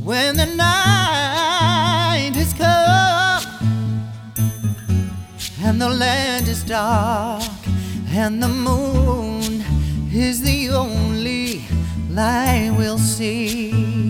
when the night has come and the land is dark and the moon is the only light we'll see.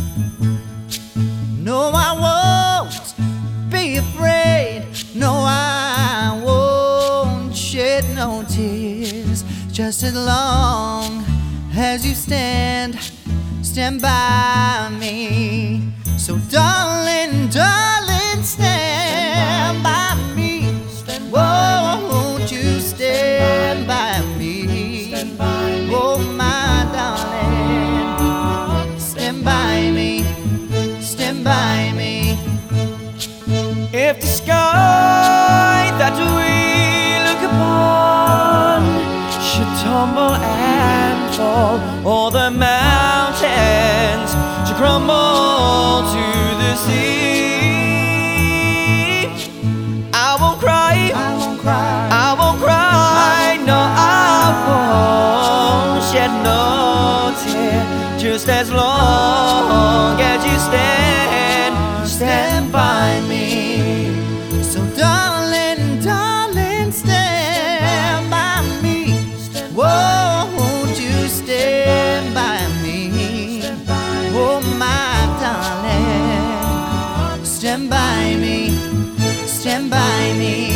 No, I won't be afraid. No, I won't shed no tears, just as long as you stand by me. So darling, darling, stand by me. Won't you stand by me? Oh, my darling, stand by me, stand by me. If the sky that we look upon should tumble and fall, or the mountains should crumble to the sea, I won't cry, I won't cry, I won't cry, no, I won't shed no tear, just as long as you stand by me. So darling, darling, stand by me. Won't you stand by me? Oh, my darling, stand by me, stand by me.